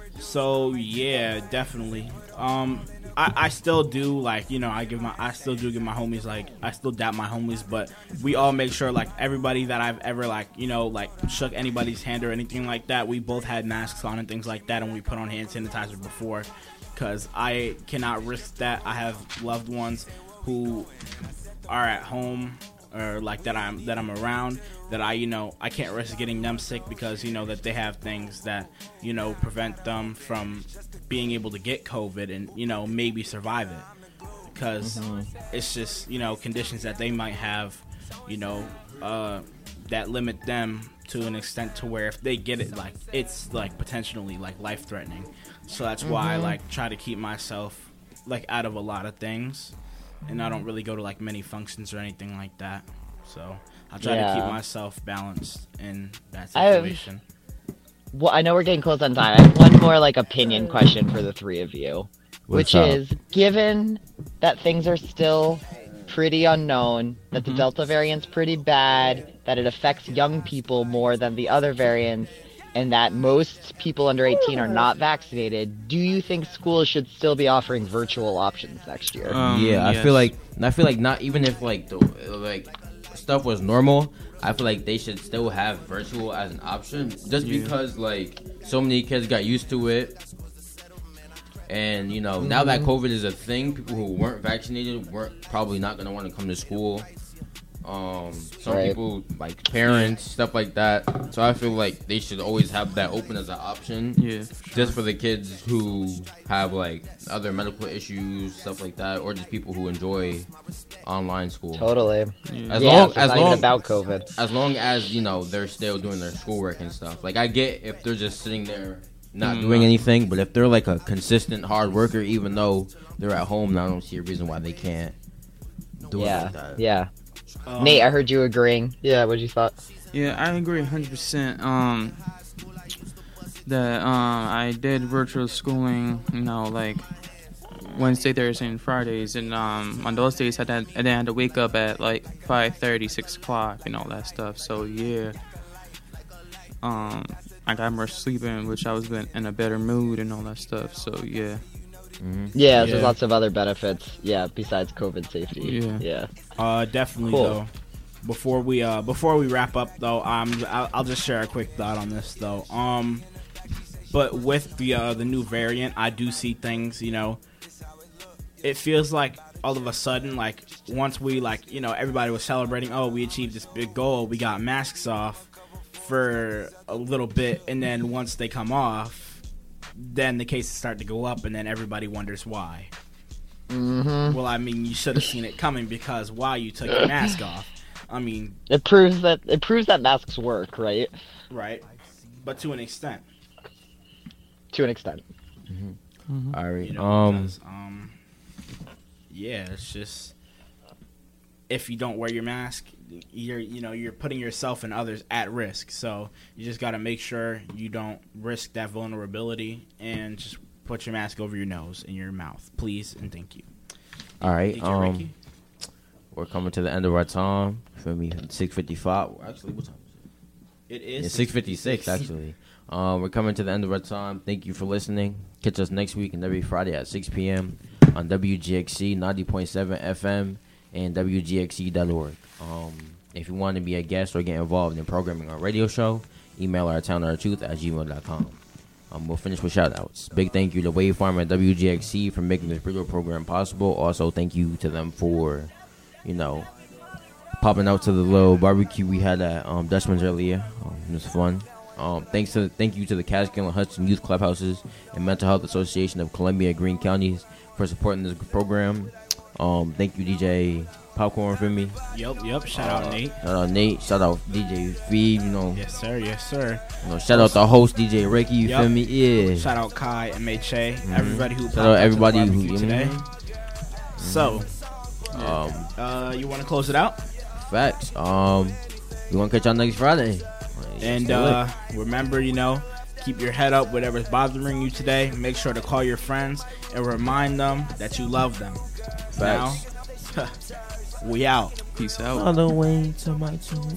So yeah, definitely. Um, I, I still do like you know I give my I still do give my homies like I still dap my homies, but we all make sure like everybody that I've ever like you know like shook anybody's hand or anything like that, we both had masks on and things like that, and we put on hand sanitizer before, because I cannot risk that. I have loved ones who are at home or like that I'm that I'm around that I you know I can't risk getting them sick, because you know that they have things that you know prevent them from being able to get COVID and you know maybe survive it, because Mhm. it's just you know conditions that they might have you know uh, that limit them to an extent to where if they get it, like it's like potentially like life threatening. So that's why I Mhm. like try to keep myself like out of a lot of things. And I don't really go to like many functions or anything like that, so I try Yeah. to keep myself balanced in that I have- situation. Well, I know we're getting close on time. I have one more like opinion question for the three of you, What's which up? is, given that things are still pretty unknown, that the Delta variant's pretty bad, that it affects young people more than the other variants, and that most people under eighteen are not vaccinated, do you think schools should still be offering virtual options next year? Um, yeah, I yes. feel like I feel like not even if like the like stuff was normal, I feel like they should still have virtual as an option, just Yeah. because like so many kids got used to it, and you know now that Mhm. COVID is a thing, people who weren't vaccinated weren't probably not gonna want to come to school. Um, some Right. people like parents, stuff like that. So I feel like they should always have that open as an option. Yeah, Just for the kids who have like other medical issues, stuff like that, or just people who enjoy online school. Totally. As Yeah, long it's as not even long about COVID. As long as you know they're still doing their schoolwork and stuff. Like I get if they're just sitting there not Mm, doing no. anything, but if they're like a consistent hard worker, even though they're at home, then I don't see a reason why they can't do it Yeah, like that. yeah. Um, Nate, I heard you agreeing. Yeah, what'd you thought? Yeah, I agree one hundred percent. Um, that um, I did virtual schooling, you know, like Wednesday, Thursday, and Fridays, and um, on those days I had, I had to wake up at like five thirty, six o'clock, and all that stuff. So yeah, um, I got more sleep in, which I was in, in a better mood and all that stuff. So yeah. Yeah, Yeah. there's lots of other benefits. Yeah, besides COVID safety. Yeah. Yeah. Uh, definitely Cool. though. Before we uh before we wrap up though, um, I'll, I'll just share a quick thought on this though. Um, but with the uh, the new variant, I do see things. You know, it feels like all of a sudden, like once we like you know everybody was celebrating, oh, we achieved this big goal, we got masks off for a little bit, and then once they come off, then the cases start to go up, and then everybody wonders why. Mm-hmm. Well, I mean, you should have seen it coming, because why you took your mask off. I mean, It proves that it proves that masks work, right? right, but to an extent. To an extent. All right. You know, um. because, um, yeah, it's just if you don't wear your mask, you're you know you're putting yourself and others at risk. So you just got to make sure you don't risk that vulnerability, and just put your mask over your nose and your mouth, please and thank you. All right. D J Um. Ricky? We're coming to the end of our time. For me, six fifty-five. Actually, what time is it? It is It's six fifty-six, actually. Um, we're coming to the end of our time. Thank you for listening. Catch us next week and every Friday at six p.m. on W G X C ninety point seven F M and W G X C dot org. Um, If you want to be a guest or get involved in programming our radio show, email our town our truth at gmail dot com. Um, we'll finish with shout-outs. Big thank you to Wave Farm and W G X C for making this radio program possible. Also, thank you to them for, you know, popping out to the little barbecue we had at um, Dutchman's earlier. Um, it was fun. Um, thanks to thank you to the Catskill and Hudson Youth Clubhouses and Mental Health Association of Columbia and Greene Counties for supporting this program. Um, thank you, D J Popcorn, for me. Yep, yep. Shout out uh, Nate. Shout out Nate. Shout out D J Feed. You know. Yes, sir. Yes, sir. You know, shout out the host D J Ricky. You yep. feel me? Yeah. Shout out Kai and May Che. Mm-hmm. Everybody who. Shout out everybody who today. Mm-hmm. So, um, uh, you want to close it out? Facts. Um, we want to catch y'all next Friday. And uh, remember, you know, keep your head up. Whatever's bothering you today, make sure to call your friends and remind them that you love them. Facts. Now, we out. Peace out. All the way to my tomb.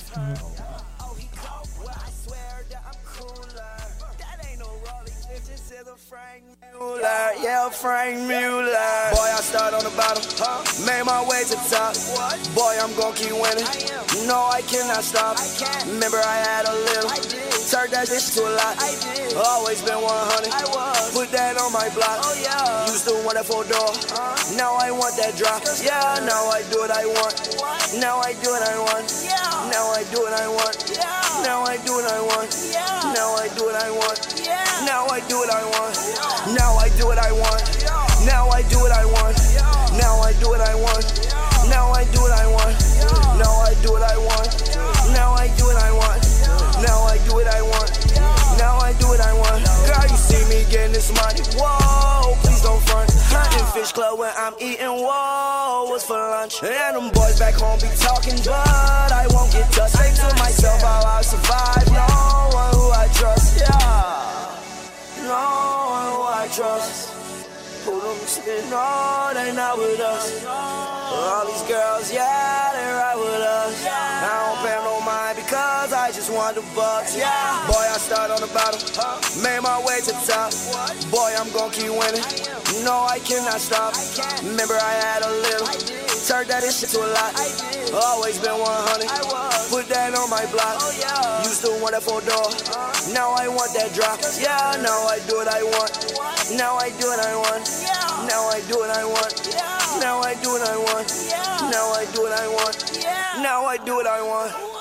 Yeah, Frank Mueller. Boy, I start on the bottom, huh? Made my way to the top. What? Boy, I'm gon' keep winning. No, I cannot stop. I Remember, I had a little. Turned that bitch to a lot. I did. Always been one hundred. I was. Put that on my block. Oh, yeah. Used to want that four door. Uh, now I want that drop. Yeah, now I do what I want. What? Now I do what I want. Yeah. Now I do what I want. Yeah. Now I do what I want. Yeah. Now I do what I want. Yeah. Now I do what I want. Yeah. Now I do what I want. Now I do what I want. Now I do what I want. Now I do what I want. Now I do what I want. Now I do what I want. Now I do what I want. Now I do what I want. Girl, you see me getting this money. Whoa, please don't front. Hunting Fish Club when I'm eating. Whoa, what's for lunch? And them boys back home be talking, but I won't get touched. Say to myself how I survive. No one who I trust. Yeah. No one who I trust. Who them spin? No, they not with us. All these girls, yeah, they right with us. I don't pay no mind because I just want the bucks. Yeah, boy, I start on the bottom, made my way to the top. Boy, I'm gon' keep winning. No, I cannot stop. Remember, I had a little. Turned that shit to a lot. Always been one hundred. Put that on my block. Used to want that four door. Now I want that drop. Yeah, now I do what I want. Now I do what I want. Now I do what I want. Now I do what I want. Now I do what I want. Now I do what I want.